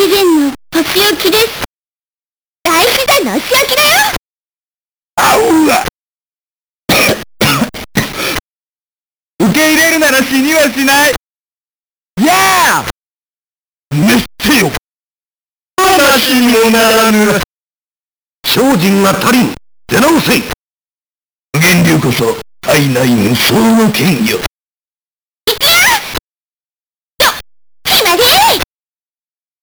主人のお仕置きです。大自然のお仕置きだよ。 あうわ。受け入れるなら死にはしない。やあ、滅せよ。話にもならぬ。精進が足りん。出直せ。無限流こそ体内無双の剣よ。